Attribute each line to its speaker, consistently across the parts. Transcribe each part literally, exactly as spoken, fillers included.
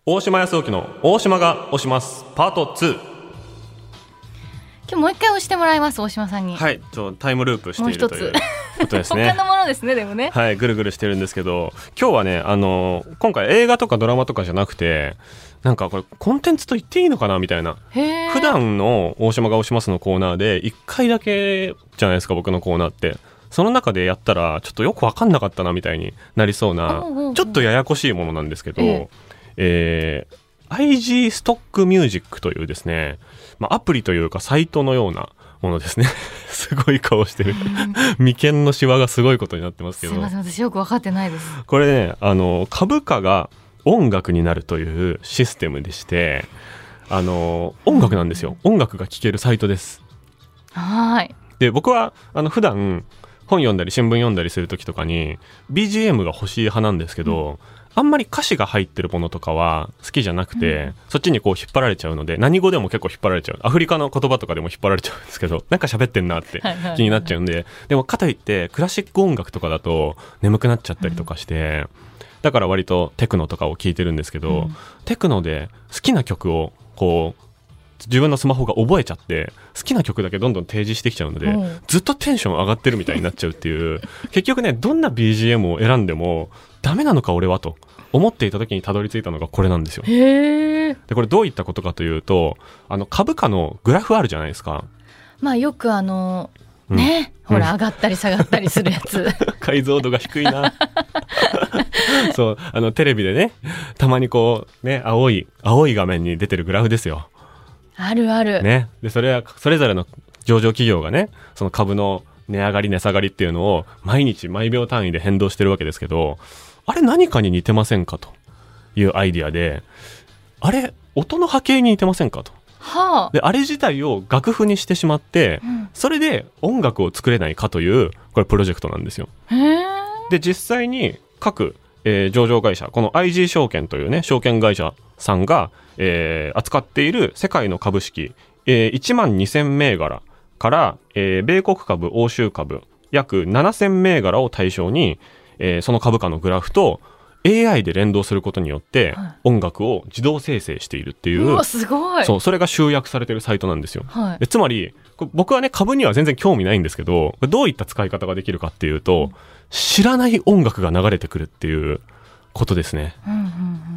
Speaker 1: 大島康之の大島が押しますパートツー。
Speaker 2: 今日もう一回押してもらいます。大島さんに。
Speaker 1: はい、ちょタイムループしているということですね。
Speaker 2: 他のものですね。でもね、
Speaker 1: はい、ぐるぐるしてるんですけど、今日はね、あの今回映画とかドラマとかじゃなくて、なんかこれコンテンツと言っていいのかなみたいな。
Speaker 2: へー。
Speaker 1: 普段の大島が押しますのコーナーでいっかいだけじゃないですか、僕のコーナーって。その中でやったらちょっとよく分かんなかったなみたいになりそうな、
Speaker 2: うんうんうん、
Speaker 1: ちょっとややこしいものなんですけど、
Speaker 2: え
Speaker 1: えー、アイジー ストックミュージックというですね、まあ、アプリというかサイトのようなものですね。すごい顔してる。眉間のシワがすごいことになってますけど。
Speaker 2: すいません、私よく分かってないです。
Speaker 1: これね、あの株価が音楽になるというシステムでして、あの音楽なんですよ。音楽が聴けるサイトです。
Speaker 2: はい。
Speaker 1: で、僕はあの普段本読んだり新聞読んだりする時とかに ビージーエム が欲しい派なんですけど、うん、あんまり歌詞が入ってるものとかは好きじゃなくて、うん、そっちにこう引っ張られちゃうので、何語でも結構引っ張られちゃう。アフリカの言葉とかでも引っ張られちゃうんですけど、なんか喋ってんなって気になっちゃうんで、でもかといってクラシック音楽とかだと眠くなっちゃったりとかして、うん、だから割とテクノとかを聴いてるんですけど、うん、テクノで好きな曲をこう自分のスマホが覚えちゃって好きな曲だけどんどん提示してきちゃうので、うん、ずっとテンション上がってるみたいになっちゃうっていう結局ね、どんな ビージーエム を選んでもダメなのか俺はと思っていた時にたどり着いたのがこれなんですよ。
Speaker 2: へー。
Speaker 1: でこれどういったことかというと、あの株価のグラフあるじゃないですか。
Speaker 2: まあよくあのね、うん、ほら上がったり下がったりするやつ、うん、
Speaker 1: 解像度が低いな。そう、あのテレビでね、たまにこうね、青い青い画面に出てるグラフですよ。
Speaker 2: あるある、
Speaker 1: ね、でそれはそれぞれの上場企業がね、その株の値上がり値下がりっていうのを毎日毎秒単位で変動してるわけですけど、あれ何かに似てませんかというアイディアで、あれ音の波形に似てませんかと、
Speaker 2: はあ、
Speaker 1: であれ自体を楽譜にしてしまって、うん、それで音楽を作れないかというこれプロジェクトなんですよ。
Speaker 2: へー。で
Speaker 1: 実際に各、えー、上場会社、この アイジー 証券というね証券会社さんが、えー、扱っている世界の株式、えー、いちまんにせんめいがらから、えー、米国株、欧州株約ななせんめいがらを対象に、えー、その株価のグラフと エーアイ で連動することによって音楽を自動生成しているっていう、
Speaker 2: うわすごい。
Speaker 1: そう、それが集約されているサイトなんですよ、
Speaker 2: はい、
Speaker 1: でつまり僕はね株には全然興味ないんですけど、どういった使い方ができるかっていうと、うん、知らない音楽が流れてくるっていうことですね。うんうんうん、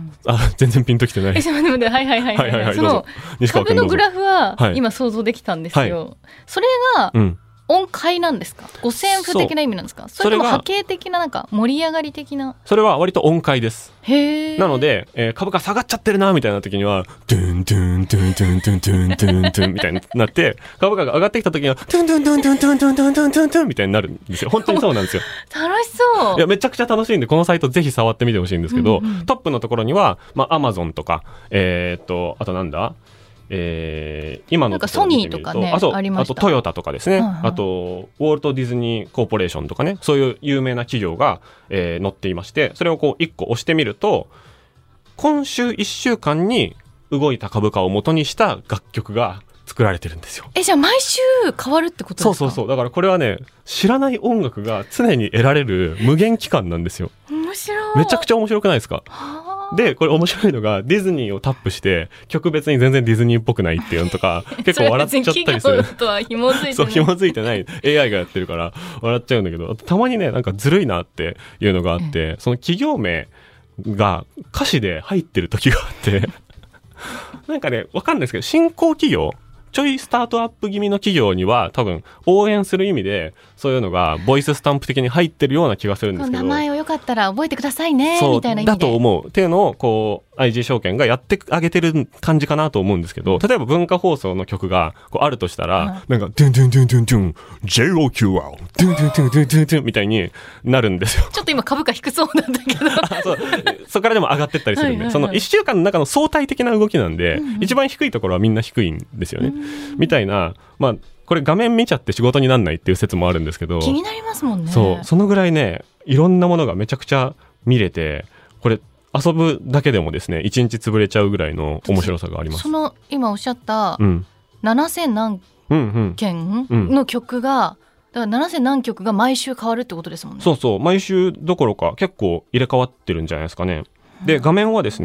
Speaker 1: あ、全然ピンときてない。
Speaker 2: え、はいはいはいはいはいはい。その株のグラフは今想像できたんですよ。はい、それが音階なんですか？五線譜的な意味なんですか？それとも波形的な、なんか盛り上がり的な？それは割と音階です。へー。なので、えー、株価下がっちゃってるなみたいな時にはドゥンドゥンドゥンドゥンドゥンドゥンドゥンドゥンみたいになって、株価が上がってきた時にはドゥンドゥンドゥンドゥンドゥンドゥンドゥンドゥンドゥンドゥンみたいになるんですよ。本当にそうなんですよ。楽しそう。いやめちゃくちゃ楽しいんで、このサイトぜひ触ってみてほしいんですけど、うんうん、トップのところにはまあ Amazon とか、えー、っとあとなんだえー、今のところ見てみると、なんかソニーとかね、あ、そう、ありました。あとトヨタとかですね、はいはい、あとウォルト・ディズニー・コーポレーションとかね、そういう有名な企業が、えー、載っていまして、それをこういっこ押してみると、今週いっしゅうかんに動いた株価を元にした楽曲が作られてるんですよ。え、じゃあ毎週変わるってことですか？そうそうそう。だからこれはね、知らない音楽が常に得られる無限期間なんですよ。面白い。めちゃくちゃ面白くないですか？でこれ面白いのが、ディズニーをタップして曲別に全然ディズニーっぽくないっていうのとか結構笑っちゃったりする。企業とは紐づいてない。そう、紐づいてない。 エーアイ がやってるから笑っちゃうんだけど、たまにね、なんかずるいなっていうのがあって、その企業名が歌詞で入ってる時があってなんかね、わかんないですけど、新興企業、ちょいスタートアップ気味の企業には多分応援する意味でそういうのがボイススタンプ的に入ってるような気がするんですけど、名前をよかったら覚えてくださいねみたいな意味でだと思うっていうのをこう アイジー 証券がやってあげてる感じかなと思うんですけど、例えば文化放送の曲がこうあるとしたら、なんかドゥンドゥンドゥンドゥンドゥン ジェイオーキューアール ドゥンドゥンドゥンドゥンドゥンドゥンみたいになるんですよ。ちょっと今株価低そうなんだけどそう、そこからでも上がってったりするんで、はいはいはい、そのいっしゅうかんの中の相対的な動きなんで、うんうん、一番低いところはみんな低いんですよね、みたいな。まあこれ画面見ちゃって仕事にならないっていう説もあるんですけど、気になりますもんね。そう、そのぐらいね、いろんなものがめちゃくちゃ見れて、これ遊ぶだけでもですねいちにち潰れちゃうぐらいの面白さがあります。その今おっしゃったななせん何件の曲が、だからななせん何曲が毎週変わるってことですもんね。そうそう、毎週どころか結構入れ替わってるんじゃないですかね。で画面はですね、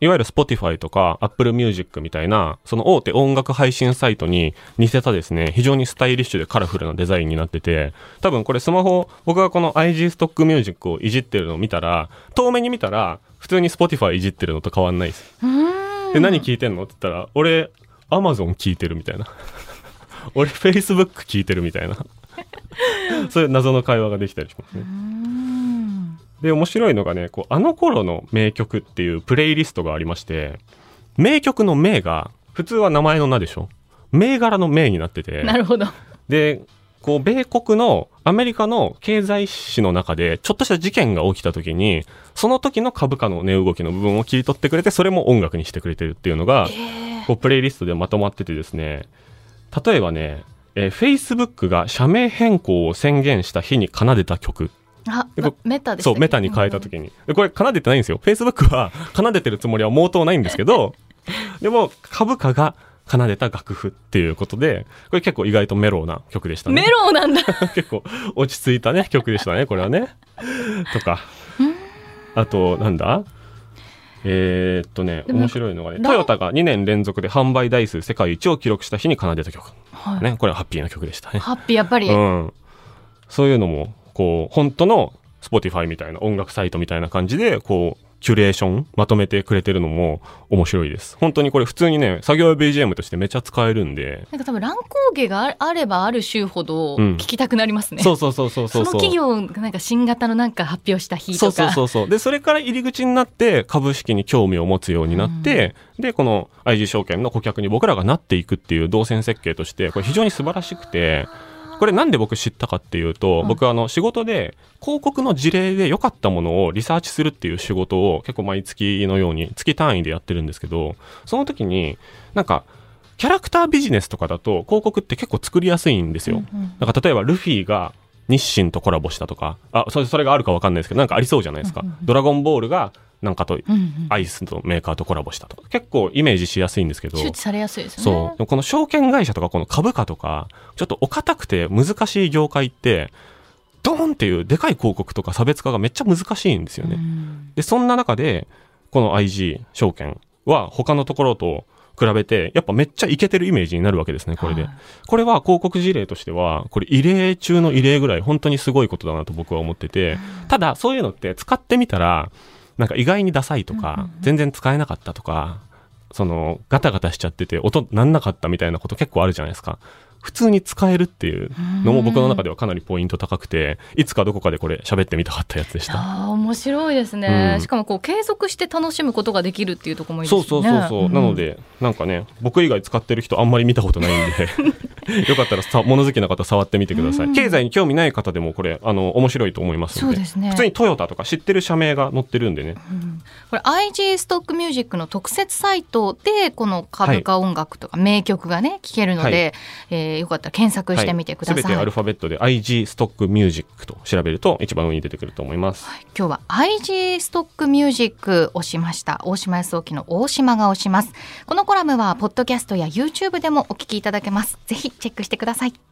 Speaker 1: いわゆる Spotify とか Apple Music みたいなその大手音楽配信サイトに似せたですね、非常にスタイリッシュでカラフルなデザインになってて、多分これスマホ、僕がこの アイジー ストックミュージックをいじってるのを見たら、遠目に見たら普通に Spotify いじってるのと変わんないです。で、何聞いてんのって言ったら、俺 Amazon 聞いてるみたいな俺 Facebook 聞いてるみたいなそういう謎の会話ができたりしますね。で、面白いのがね、こうあの頃の名曲っていうプレイリストがありまして、名曲の名が普通は名前の名でしょ、銘柄の名になってて、
Speaker 2: なるほど。
Speaker 1: で、こう米国のアメリカの経済誌の中でちょっとした事件が起きた時に、その時の株価の値動きの部分を切り取ってくれて、それも音楽にしてくれてるっていうのが、えー、こうプレイリストでまとまっててですね、例えばね、えー、Facebook が社名変更を宣言した日に奏でた曲、
Speaker 2: あ、メタですね。
Speaker 1: そう、メタに変えた時に、でこれ奏でてないんですよ。 Facebook は奏でてるつもりは毛頭ないんですけどでも株価が奏でた楽譜っていうことで、これ結構意外とメローな曲でしたね。
Speaker 2: メローなんだ
Speaker 1: 結構落ち着いたね曲でしたね、これはねとか、あとなんだ、えー、っとね面白いのがね、トヨタがにねん連続で販売台数世界一を記録した日に奏でた曲、はい、ね、これはハッピーな曲でしたね。
Speaker 2: ハッピー、やっぱり、
Speaker 1: うん、そういうのもこう本当の Spotify みたいな音楽サイトみたいな感じでこうキュレーションまとめてくれてるのも面白いです。本当にこれ普通にね作業用 ビージーエム としてめっちゃ使えるんで、
Speaker 2: なんか多分乱高下があればある週ほど聞きたくなりますね、うん、
Speaker 1: そうそうそうそうそう、
Speaker 2: その企業がなんか新型のなんか発表した日とか、
Speaker 1: そうそうそうそう、でそれから入り口になって株式に興味を持つようになって、うん、でこの アイジー 証券の顧客に僕らがなっていくっていう動線設計として、これ非常に素晴らしくて、これなんで僕知ったかっていうと、うん、僕はあの仕事で広告の事例で良かったものをリサーチするっていう仕事を結構毎月のように月単位でやってるんですけど、その時になんかキャラクタービジネスとかだと広告って結構作りやすいんですよ、うんうん、なんか例えばルフィが日清とコラボしたとか、あ、それ、それがあるか分かんないですけど、なんかありそうじゃないですか、うんうん、ドラゴンボールがなんかとアイスのメーカーとコラボしたとか、結構イメージしやすいんですけど、
Speaker 2: 周知されやすいですね。
Speaker 1: そう、この証券会社とかこの株価とかちょっとお堅くて難しい業界ってドーンっていうでかい広告とか差別化がめっちゃ難しいんですよね。でそんな中でこの アイジー 証券は他のところと比べてやっぱめっちゃイケてるイメージになるわけですね、これで、はい、これは広告事例としてはこれ異例中の異例ぐらい本当にすごいことだなと僕は思ってて、ただそういうのって使ってみたらなんか意外にダサいとか、うんうんうん、全然使えなかったとか、そのガタガタしちゃってて音なんなかったみたいなこと結構あるじゃないですか。普通に使えるっていうのも僕の中ではかなりポイント高くて、いつかどこかでこれ喋ってみたかったやつでした。
Speaker 2: あ、面白いですね、うん、しかもこう継続して楽しむことができるっていうところもいいですね。
Speaker 1: そうそうそうそう、うん、なのでなんかね僕以外使ってる人あんまり見たことないんでよかったらさ物好きな方触ってみてください、うん、経済に興味ない方でもこれあの面白いと思いますので、そうですね、普通にトヨタとか知ってる社名が載ってるんでね、うん、
Speaker 2: これ アイジー ストックミュージックの特設サイトでこの株価音楽とか名曲がね聴けるので、はい、えー、よかったら検索してみてください。
Speaker 1: すべ、はい、てアルファベットで アイジー ストックミュージックと調べると一番上に出てくると思います、はい、
Speaker 2: 今日は アイジー ストックミュージックをしました。大島康沖の大島が押します。このコラムはポッドキャストや YouTube でもお聞きいただけます。ぜひチェックしてください。